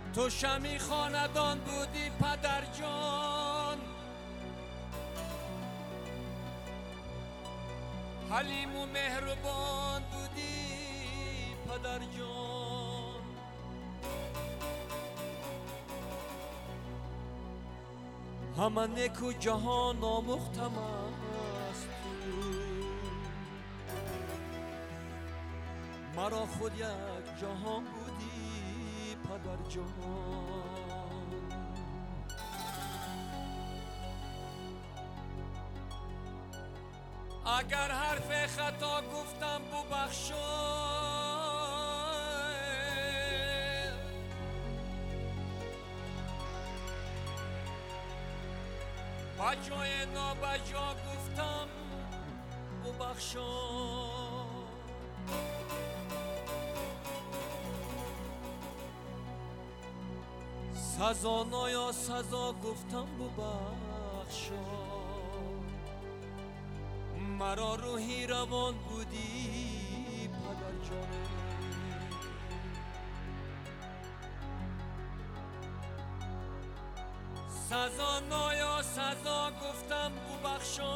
تو شمی خاندان بودی پدر جان، حلیم و مهربان بودی پدر جان. همه نیکو جهان آموختم از تو، مرا خود یک جهان بودی پدر جان. اگر حرف خطا گفتم ببخشو، بجای نابجا گفتم ببخشو. سزا نایا سزا گفتم ببخشو، مرا روحی روان بودی پدر جان. سزا نایا سزا گفتم ببخشو،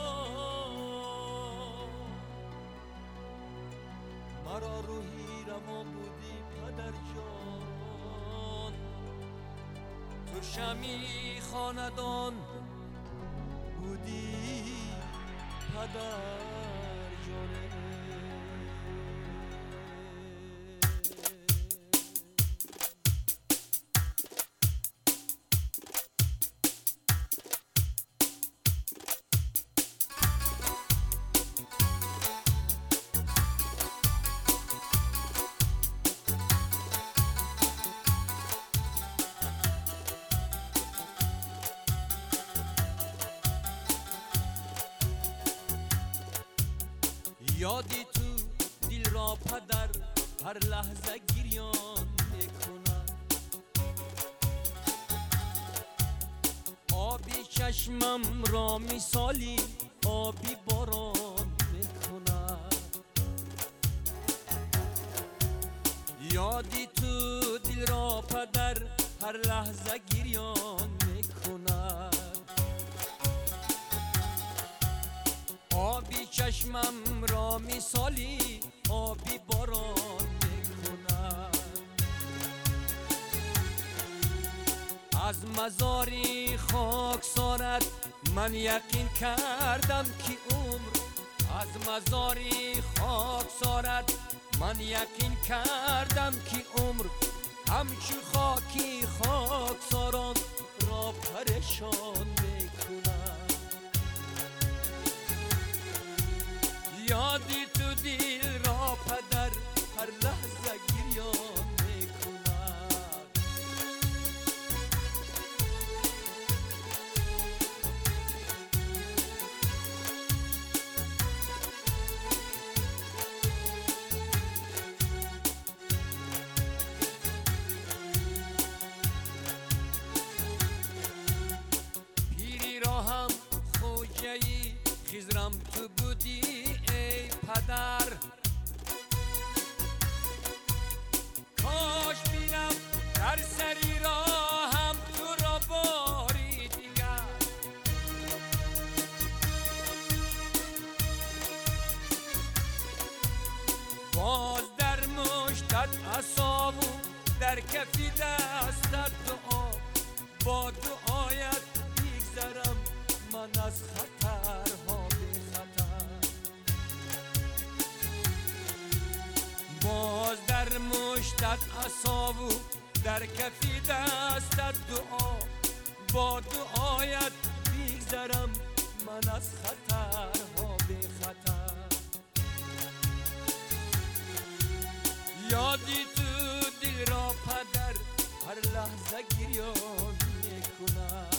مرا روحی روان بودی پدر جان. تو شمی خاندان بودی پدر جان. یادی تو دل را پدر هر لحظه گریان میکند، آبی چشمم را مثالی آبی باران میکند. یادی تو دل را پدر هر لحظه گریان میکند، آبی چشمم را مثالی آبی باران میکند. از مزاری خاکسارت من یقین کردم که عمر، از مزاری خاکسارت من یقین کردم که عمر همچو خاکی خاکساران را پریشان میکند. یادی تو دل را پدر هر لحظه گریان میکند. پیری را هم خوجه‌ای خیزرم تو بودی ای پدر، کاش بینم در سری را هم تو را باری دیگر. باز در مشتت عصا و در کفی دستت دعا، با دعایت بگذرم من از خطرها بی خطر. باز در مشتت عصا و در کفی دستت دعا، با دعایت بگذرم من از خطرها بی خطر. یادی تو دل را پدر هر لحظه گریان میکند.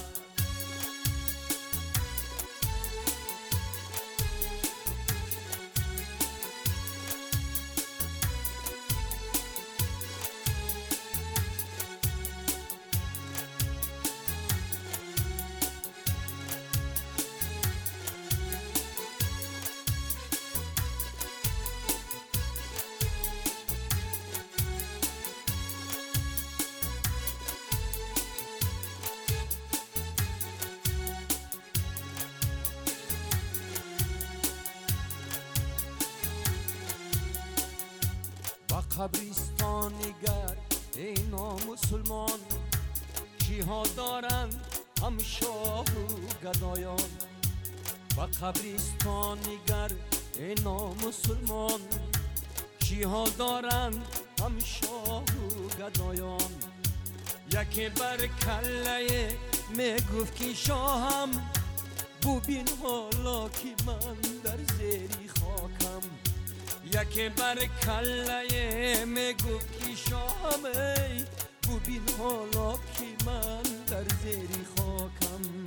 قبرستان نگر ای نامسلمان، کیها دارند هم شاه و گدایان. و قبرستان نگر ای نامسلمان، کیها دارند هم شاه و گدایان. یکی بر کله می گفت که شاهم، ببین حالا که من در زیر خاکم. یکی بر کله می گفت که شاهم، ببین حالا که من در زیر خاکم.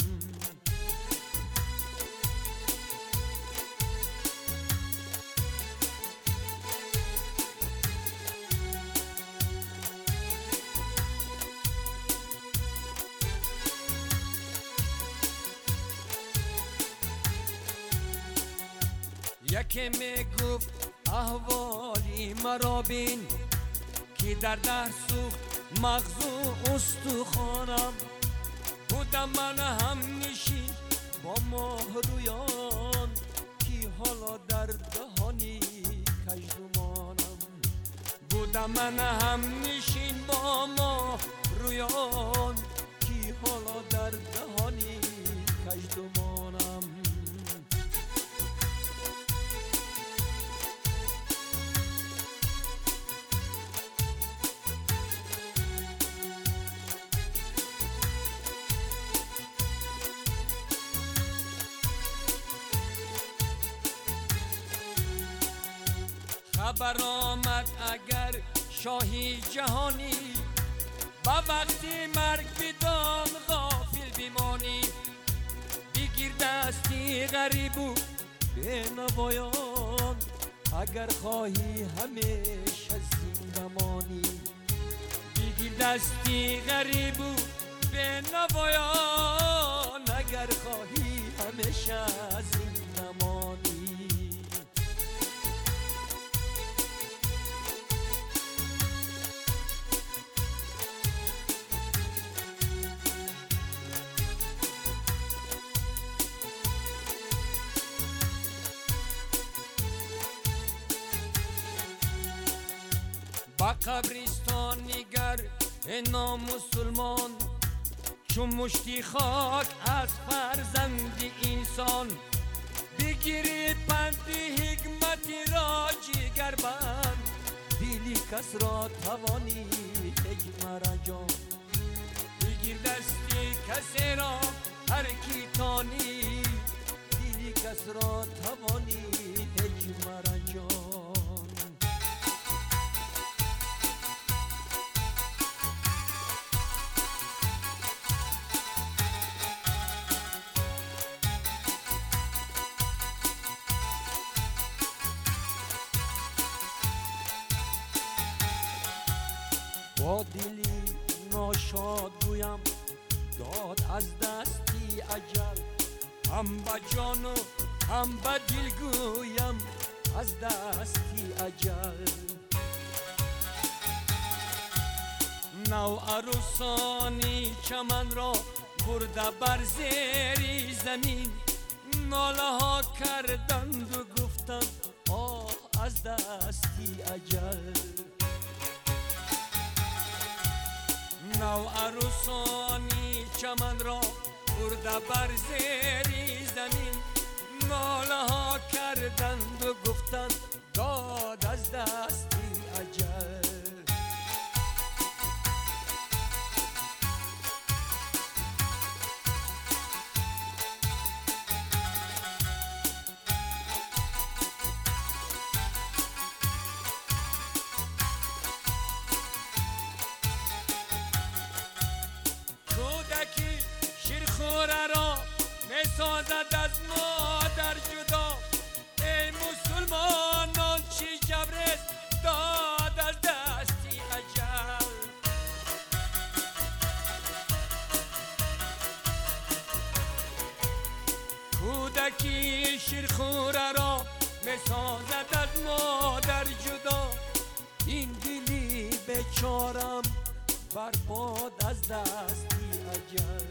یکی می گفت احوالی مرا بین، که در ده سوخت مغز و استخوانم. بودم من هم نشین با ماه رویان، که حالا در دهانی کژدمانم. بودم من هم نشین با ماه رویان، که حالا در دهانی کژدمانم. خبر آمد اگر شاهی جهانی، با وقتی مرگ بدان غافل بمانی. بگیر دستی غریب و بنوایان، اگر خواهی همیشه زنده مانی. بگیر دستی غریب و بنوایان، اگر خواهی همیشه زنده مانی. با قبرستان نگر ای نامسلمان، چون مشتی خاک از فرزند انسان. بگیری پند حکمتی را جگر بند، دلی کس را توانی حکمت جان. بگیر دستی کسی را هر کی تانی، دلی کس را توانی حکمت جان. با دلی ناشاد گویم داد از دستی اجل، هم با جان و هم با دل گویم از دستی اجل. نو عروسانی چمن را برده بر زیر زمین، ناله ها کردند و گفتند آه از دستی اجل. نو عروسانی چمن را برده بر زیر زمین، ناله ها کردند و گفتند داد از دستی اجل. شیرخوره را میسازد از مادر جدا، ای مسلمانان چی جبرت داد از دستی اجل. کودکی شیرخوره را میسازد از مادر جدا، این دلی بیچارم برباد از دستی اجل.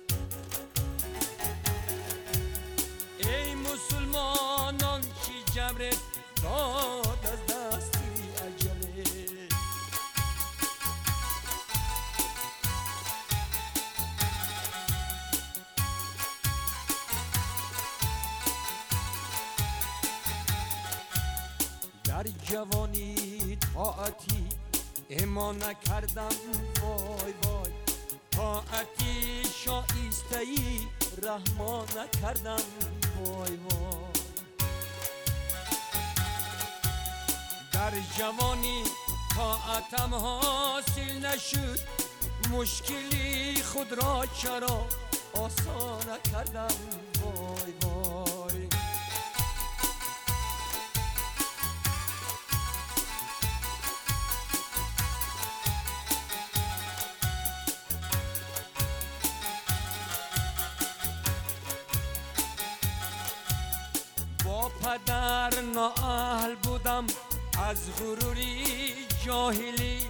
ای مسلمانان چی جبرت داد از دستی اجل. در جوانی طاعتی اما نکردم وای وای، طاعتی شایسته‌ای رحما نکردم وای وای. در جوانی طاعتم حاصل نشد، مشکلی خود را چرا آسان نکردم وای وای. با پدر نااهل بودم از غروری جاهلی،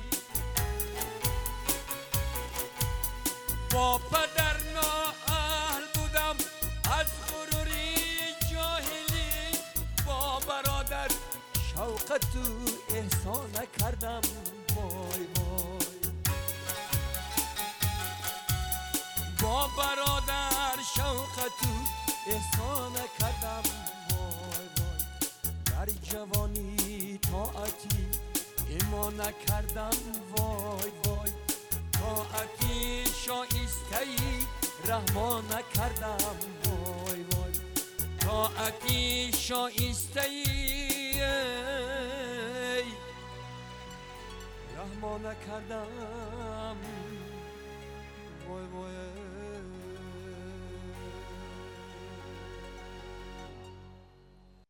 با پدر نااهل بودم از غروری جاهلی، با برادر شوق تو احسان نکردم وای وای. با برادر شوق تو احسان نکردم وای وای. در جوانی طاعتی اما نکردم وای وای، طاعتی شایسته‌ای رحما نکردم وای وای، طاعتی شایسته‌ای رحما نکردم